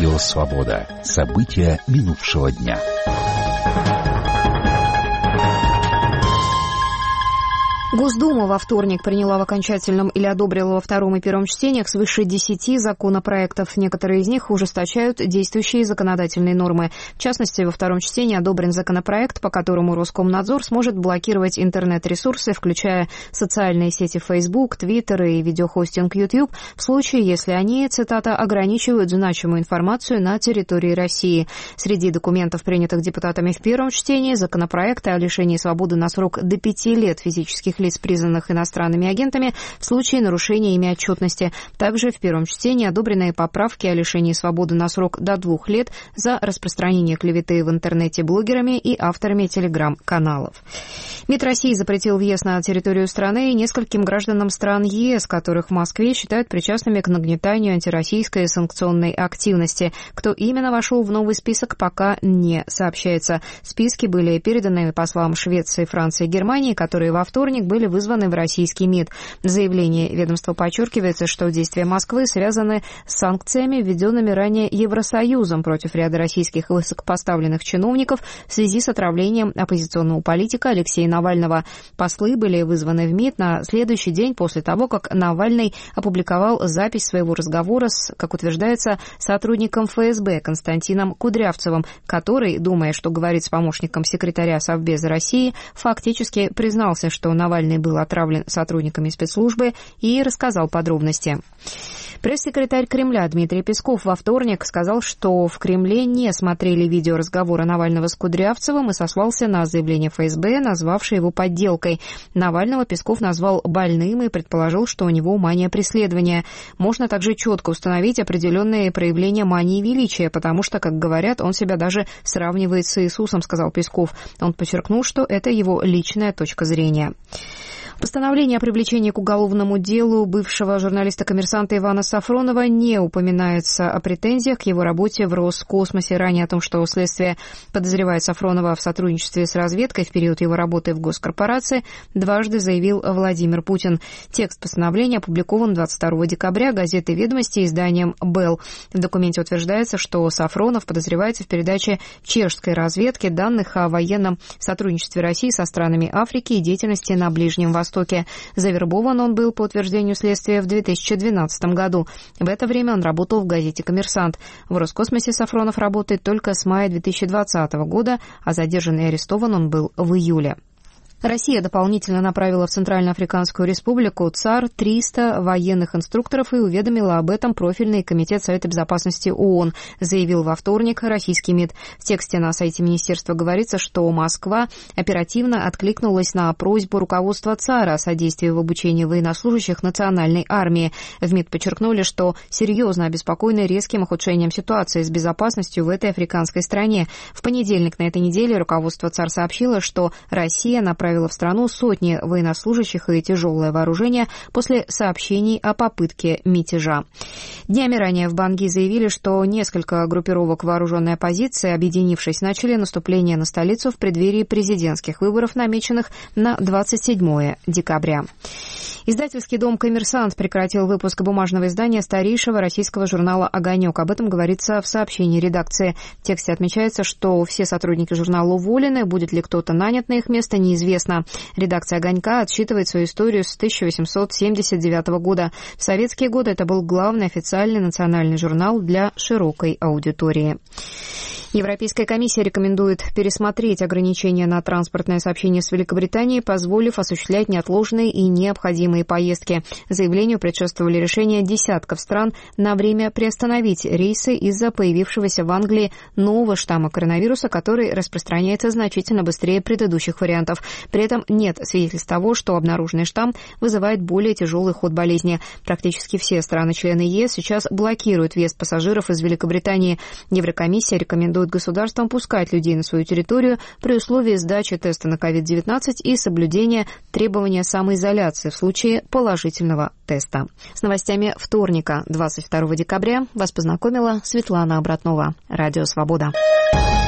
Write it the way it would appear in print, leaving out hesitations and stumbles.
Радио «Свобода». События минувшего дня. Госдума во вторник приняла в окончательном или одобрила во втором и первом чтениях свыше 10 законопроектов. Некоторые из них ужесточают действующие законодательные нормы. В частности, во втором чтении одобрен законопроект, по которому Роскомнадзор сможет блокировать интернет-ресурсы, включая социальные сети Facebook, Twitter и видеохостинг YouTube, в случае, если они, цитата, ограничивают значимую информацию на территории России. Среди документов, принятых депутатами в первом чтении, законопроекты о лишении свободы на срок до 5 лет физических лиц, признанных иностранными агентами, в случае нарушения ими отчетности. Также в первом чтении одобрены поправки о лишении свободы на срок до 2 лет за распространение клеветы в интернете блогерами и авторами телеграм-каналов. МИД России запретил въезд на территорию страны нескольким гражданам стран ЕС, которых в Москве считают причастными к нагнетанию антироссийской санкционной активности. Кто именно вошел в новый список, пока не сообщается. Списки были переданы послам Швеции, Франции и Германии, которые во вторник были вызваны в российский МИД. В заявлении ведомства подчеркивается, что действия Москвы связаны с санкциями, введенными ранее Евросоюзом против ряда российских высокопоставленных чиновников в связи с отравлением оппозиционного политика Алексея Навального. Послы были вызваны в МИД на следующий день после того, как Навальный опубликовал запись своего разговора с, как утверждается, сотрудником ФСБ Константином Кудрявцевым, который, думая, что говорит с помощником секретаря Совбеза России, фактически признался, что Навальный был отравлен сотрудниками спецслужбы, и рассказал подробности. Пресс-секретарь Кремля Дмитрий Песков во вторник сказал, что в Кремле не смотрели видео разговора Навального с Кудрявцевым и сослался на заявление ФСБ, назвавшее его подделкой. Навального Песков назвал больным и предположил, что у него мания преследования. Можно также четко установить определенные проявления мании величия, потому что, как говорят, он себя даже сравнивает с Иисусом, сказал Песков. Он подчеркнул, что это его личная точка зрения. Постановление о привлечении к уголовному делу бывшего журналиста-коммерсанта Ивана Сафронова не упоминается о претензиях к его работе в Роскосмосе. Ранее о том, что следствие подозревает Сафронова в сотрудничестве с разведкой в период его работы в госкорпорации, дважды заявил Владимир Путин. Текст постановления опубликован 22 декабря газетой «Ведомости» изданием «Белл». В документе утверждается, что Сафронов подозревается в передаче чешской разведке данных о военном сотрудничестве России со странами Африки и деятельности на Ближнем Востоке. Завербован он был, по утверждению следствия, в 2012 году. В это время он работал в газете «Коммерсант». В Роскосмосе Сафронов работает только с мая 2020 года, а задержан и арестован он был в июле. Россия дополнительно направила в Центральноафриканскую республику ЦАР 300 военных инструкторов и уведомила об этом профильный комитет Совета безопасности ООН, заявил во вторник российский МИД. В тексте на сайте министерства говорится, что Москва оперативно откликнулась на просьбу руководства ЦАРа о содействии в обучении военнослужащих национальной армии. В МИД подчеркнули, что серьезно обеспокоены резким ухудшением ситуации с безопасностью в этой африканской стране. В понедельник на этой неделе руководство ЦАР сообщило, что Россия направила в страну сотни военнослужащих и тяжелое вооружение после сообщений о попытке мятежа. Днями ранее в Банги заявили, что несколько группировок вооруженной оппозиции, объединившись, начали наступление на столицу в преддверии президентских выборов, намеченных на 27 декабря. Издательский дом «Коммерсант» прекратил выпуск бумажного издания старейшего российского журнала «Огонек». Об этом говорится в сообщении редакции. В тексте отмечается, что все сотрудники журнала уволены, будет ли кто-то нанят на их место, неизвестно. Редакция «Огонька» отсчитывает свою историю с 1879 года. В советские годы это был главный официальный национальный журнал для широкой аудитории. Европейская комиссия рекомендует пересмотреть ограничения на транспортное сообщение с Великобританией, позволив осуществлять неотложные и необходимые поездки. Заявлению предшествовали решения десятков стран на время приостановить рейсы из-за появившегося в Англии нового штамма коронавируса, который распространяется значительно быстрее предыдущих вариантов. При этом нет свидетельств того, что обнаруженный штамм вызывает более тяжелый ход болезни. Практически все страны-члены ЕС сейчас блокируют въезд пассажиров из Великобритании. Еврокомиссия рекомендует государствам пускать людей на свою территорию при условии сдачи теста на COVID-19 и соблюдения требования самоизоляции в случае положительного теста. С новостями вторника, 22 декабря, вас познакомила Светлана Обратнова. Радио «Свобода».